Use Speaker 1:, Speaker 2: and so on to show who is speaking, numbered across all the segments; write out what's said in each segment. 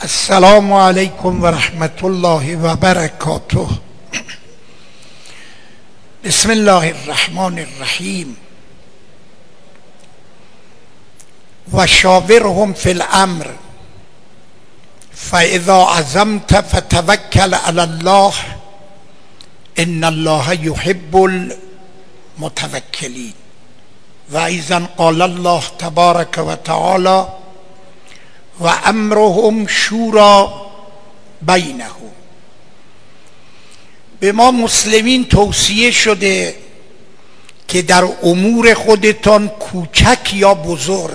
Speaker 1: السلام علیکم و رحمت الله و برکاته. بسم الله الرحمن الرحیم. و شاورهم فی الامر فاذا عزمت فتوکل علی الله ان الله یحب المتوکلین. و ایضا قال الله تبارک و تعالی و امرهم شورا بینهم. به ما مسلمین توصیه شده که در امور خودتان کوچک یا بزرگ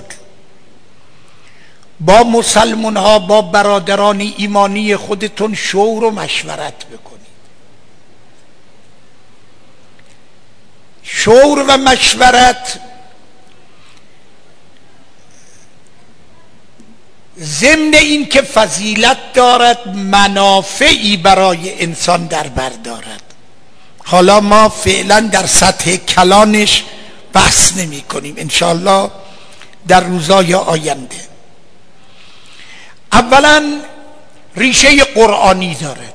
Speaker 1: با مسلمان ها، با برادران ایمانی خودتون شور و مشورت بکنید. شور و مشورت ضمن این که فضیلت دارد، منافعی برای انسان در بر دارد. حالا ما فعلا در سطح کلانش بحث نمی کنیم، انشاءالله در روزهای آینده. اولا ریشه قرآنی دارد.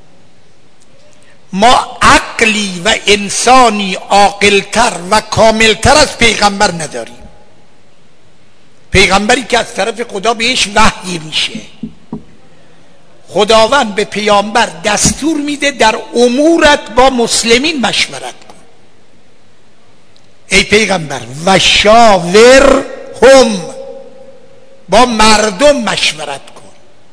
Speaker 1: ما عقلی و انسانی عاقلتر و کاملتر از پیغمبر نداریم. پیغمبری که از طرف خدا بهش وحی میشه، خداوند به پیامبر دستور میده در امورت با مسلمین مشورت کن. ای پیغمبر و شاورهم، با مردم مشورت کن.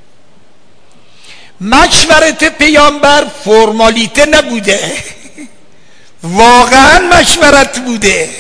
Speaker 1: مشورت پیامبر فرمالیته نبوده، واقعا مشورت بوده.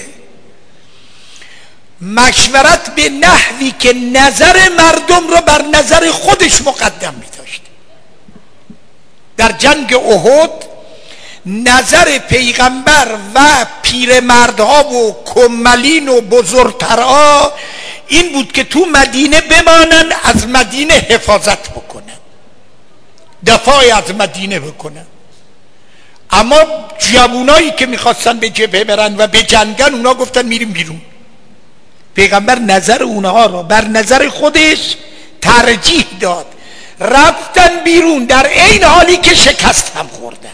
Speaker 1: مشورت به نحوی که نظر مردم رو بر نظر خودش مقدم می داشت. در جنگ احد نظر پیغمبر و پیرمردها و کملین و بزرگترها این بود که تو مدینه بمانن، از مدینه حفاظت بکنن، دفاع از مدینه بکنن. اما جوانایی که میخواستن به جبهه برن و به جنگن، اونا گفتن میریم بیرون. پیغمبر نظر اونها را بر نظر خودش ترجیح داد، رفتن بیرون در عین حالی که شکست هم خوردن.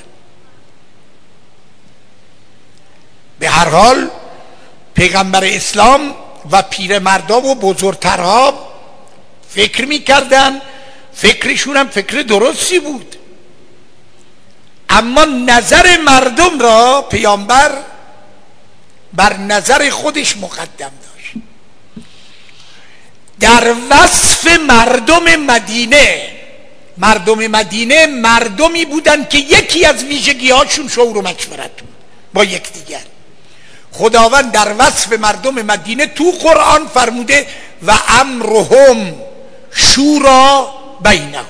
Speaker 1: به هر حال پیغمبر اسلام و پیرمردا و بزرگترها فکر میکردن، فکرشون هم فکر درستی بود، اما نظر مردم را پیامبر بر نظر خودش مقدم داشت. در وصف مردم مدینه مردمی بودند که یکی از ویژگی هاشون شور و مشورت بود با یکدیگر. خداوند در وصف مردم مدینه تو قرآن فرموده و امرهم شورا بینهم.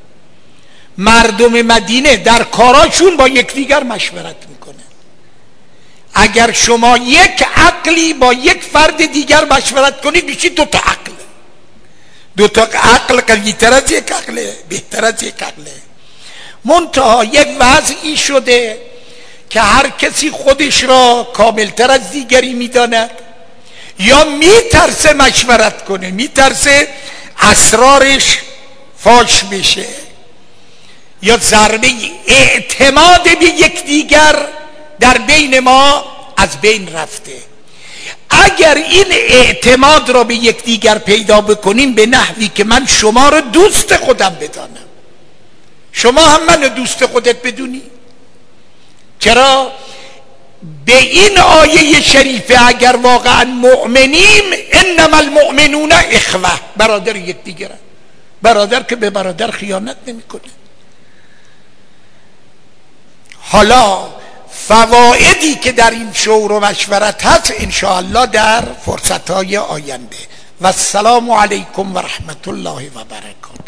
Speaker 1: مردم مدینه در کاراشون با یکدیگر مشورت میکنه. اگر شما یک عقلی با یک فرد دیگر مشورت کنید، میشید دو تا عقل. دو تا عقل قوی‌تر از یک عقله، بهتر از یک عقله. منتها یک وضعی شده که هر کسی خودش را کاملتر از دیگری میداند، یا میترسه مشورت کنه، میترسه اسرارش فاش بشه، یا ضربه اعتماد به یکدیگر در بین ما از بین رفته. اگر این اعتماد را به یکدیگر پیدا بکنیم به نحوی که من شما را دوست خودم بدانم، شما هم من دوست خودت بدونی. چرا؟ به این آیه شریفه اگر واقعا مؤمنیم، انما المؤمنون اخوه، برادر یکدیگرن. برادر که به برادر خیانت نمیکنه. حالا فوائدی که در این شور و مشورت هست انشاءالله در فرصتهای آینده. و السلام علیکم و رحمت الله و برکاته.